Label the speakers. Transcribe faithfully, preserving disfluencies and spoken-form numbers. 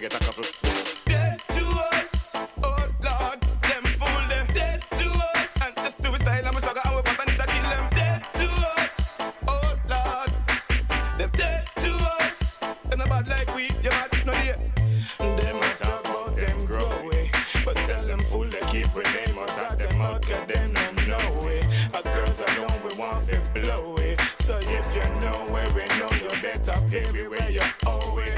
Speaker 1: get a couple.
Speaker 2: Dead to us, oh Lord, them fool them. Dead to us, and just do a style and we suck and we pop and it a kill them. Dead to us, oh Lord, them dead to us. They're not bad like we, you mad, no yeah. Them a talk about them growing, but tell them fool they keep with them or talk them out, cause them don't know it. Our girls alone we want to blow it. So if you know where we know you better pay me where you